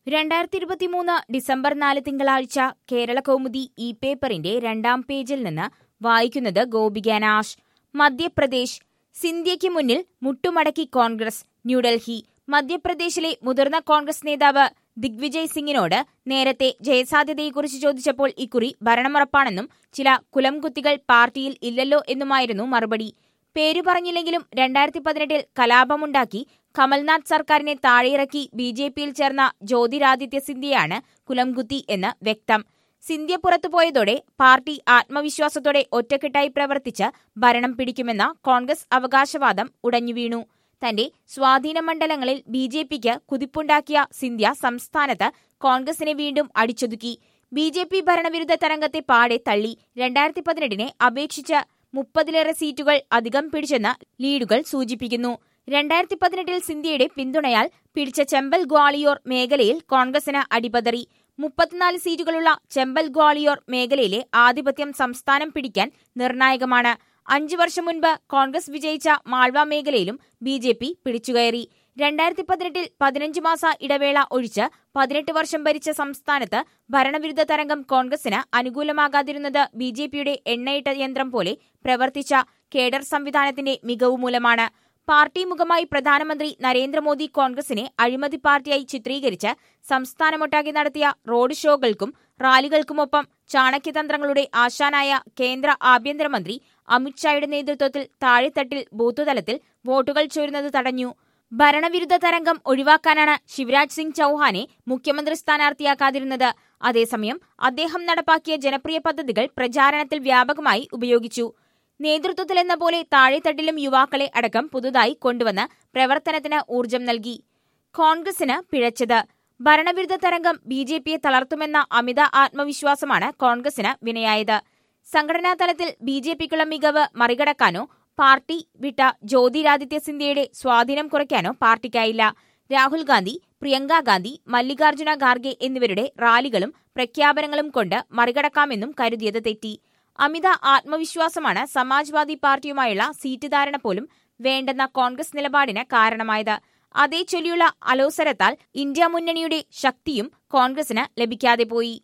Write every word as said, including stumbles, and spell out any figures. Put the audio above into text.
രണ്ടായിരത്തി ഇരുപത്തിമൂന്ന് ഡിസംബർ നാല് തിങ്കളാഴ്ച കേരള കൗമുദി ഇ പേപ്പറിന്റെ രണ്ടാം പേജിൽ നിന്ന് വായിക്കുന്നത് ഗോപിക നാഷ്. മധ്യപ്രദേശ് സിന്ധ്യയ്ക്ക് മുന്നിൽ മുട്ടുമടക്കി കോൺഗ്രസ്. ന്യൂഡൽഹി. മധ്യപ്രദേശിലെ മുതിർന്ന കോൺഗ്രസ് നേതാവ് ദിഗ്വിജയ് സിംഗിനോട് നേരത്തെ ജയസാധ്യതയെക്കുറിച്ച് ചോദിച്ചപ്പോൾ ഇക്കുറി ഭരണമുറപ്പാണെന്നും ചില കുലംകുത്തികൾ പാർട്ടിയിൽ ഇല്ലല്ലോ എന്നുമായിരുന്നു മറുപടി. പേരു പറഞ്ഞില്ലെങ്കിലും രണ്ടായിരത്തി പതിനെട്ടിൽ കലാപമുണ്ടാക്കി കമൽനാഥ് സർക്കാരിനെ താഴെയിറക്കി ബി ജെ പിയിൽ ചേർന്ന ജ്യോതിരാദിത്യ സിന്ധ്യയാണ് കുലംകുത്തി എന്ന് വ്യക്തം. സിന്ധ്യ പുറത്തുപോയതോടെ പാർട്ടി ആത്മവിശ്വാസത്തോടെ ഒറ്റക്കെട്ടായി പ്രവർത്തിച്ച് ഭരണം പിടിക്കുമെന്ന കോൺഗ്രസ് അവകാശവാദം ഉടഞ്ഞുവീണു. തന്റെ സ്വാധീന മണ്ഡലങ്ങളിൽ ബി ജെ പിക്ക് കുതിപ്പുണ്ടാക്കിയ സിന്ധ്യ സംസ്ഥാനത്ത് കോൺഗ്രസിനെ വീണ്ടും അടിച്ചൊതുക്കി. ബി ജെ പി ഭരണവിരുദ്ധ തരംഗത്തെ പാടെ തള്ളി. രണ്ടായിരത്തി പതിനെട്ടിനെ അപേക്ഷിച്ച് മുപ്പതിലേറെ സീറ്റുകൾ അധികം പിടിച്ചെന്ന് ലീഡുകൾ സൂചിപ്പിക്കുന്നു. രണ്ടായിരത്തി പതിനെട്ടിൽ സിന്ധ്യയുടെ പിന്തുണയാൽ പിടിച്ച ചെമ്പൽ ഗ്വാളിയോർ മേഖലയിൽ കോൺഗ്രസിന് അടിപതറി. മുപ്പത്തിനാല് സീറ്റുകളുള്ള ചെമ്പൽ ഗ്വാളിയോർ മേഖലയിലെ ആധിപത്യം സംസ്ഥാനം പിടിക്കാൻ നിർണായകമാണ്. അഞ്ചു വർഷം മുൻപ് കോൺഗ്രസ് വിജയിച്ച മാൾവ മേഖലയിലും ബി ജെ പി പിടിച്ചുകയറി. രണ്ടായിരത്തി പതിനെട്ടിൽ പതിനഞ്ച് മാസ ഇടവേള ഒഴിച്ച് പതിനെട്ട് വർഷം ഭരിച്ച സംസ്ഥാനത്ത് ഭരണവിരുദ്ധ തരംഗം കോൺഗ്രസിന് അനുകൂലമാകാതിരുന്നത് ബി ജെ പിയുടെ എണ്ണയിട്ട യന്ത്രം പോലെ പ്രവർത്തിച്ച കേഡർ സംവിധാനത്തിന്റെ മികവ് മൂലമാണ്. പാർട്ടി മുഖമായി പ്രധാനമന്ത്രി നരേന്ദ്രമോദി കോൺഗ്രസിനെ അഴിമതി പാർട്ടിയായി ചിത്രീകരിച്ച് സംസ്ഥാനമൊട്ടാകെ നടത്തിയ റോഡ് ഷോകൾക്കും റാലികൾക്കുമൊപ്പം ചാണക്യതന്ത്രങ്ങളുടെ ആശാനായ കേന്ദ്ര ആഭ്യന്തരമന്ത്രി അമിത്ഷായുടെ നേതൃത്വത്തിൽ താഴെത്തട്ടിൽ ബൂത്തുതലത്തിൽ വോട്ടുകൾ ചോരുന്നത് തടഞ്ഞു. ഭരണവിരുദ്ധ തരംഗം ഒഴിവാക്കാനാണ് ശിവരാജ് സിംഗ് ചൌഹാനെ മുഖ്യമന്ത്രി സ്ഥാനാർത്ഥിയാക്കാതിരുന്നത്. അതേസമയം അദ്ദേഹം നടപ്പാക്കിയ ജനപ്രിയ പദ്ധതികൾ പ്രചാരണത്തിൽ വ്യാപകമായി ഉപയോഗിച്ചു. നേതൃത്വത്തിലെന്ന പോലെ താഴെത്തട്ടിലും യുവാക്കളെ അടക്കം പുതുതായി കൊണ്ടുവന്ന് പ്രവർത്തനത്തിന് ഊർജം നൽകി. കോൺഗ്രസിന് പിഴച്ചത്. ഭരണവിരുദ്ധ തരംഗം ബി ജെ പിയെ തളർത്തുമെന്ന അമിത ആത്മവിശ്വാസമാണ് കോൺഗ്രസിന് വിനയായത്. സംഘടനാ തലത്തിൽ ബി ജെ പിക്കുള്ള മികവ് മറികടക്കാനോ പാർട്ടി വിട്ട ജ്യോതിരാദിത്യ സിന്ധ്യയുടെ സ്വാധീനം കുറയ്ക്കാനോ പാർട്ടിക്കായില്ല. രാഹുൽ ഗാന്ധി, പ്രിയങ്ക ഗാന്ധി, മല്ലികാർജുന ഖാർഗെ എന്നിവരുടെ റാലികളും പ്രഖ്യാപനങ്ങളും കൊണ്ട് മറികടക്കാമെന്നും കരുതിയത് തെറ്റി. അമിത ആത്മവിശ്വാസമാണ് സമാജ്വാദി പാർട്ടിയുമായുള്ള സീറ്റ് ധാരണ പോലും വേണ്ടെന്ന കോൺഗ്രസ് നിലപാടിന് കാരണമായത്. അതേ ചൊല്ലിയുള്ള അലോസരത്താൽ ഇന്ത്യ മുന്നണിയുടെ ശക്തിയും കോൺഗ്രസിന് ലഭിക്കാതെ പോയി.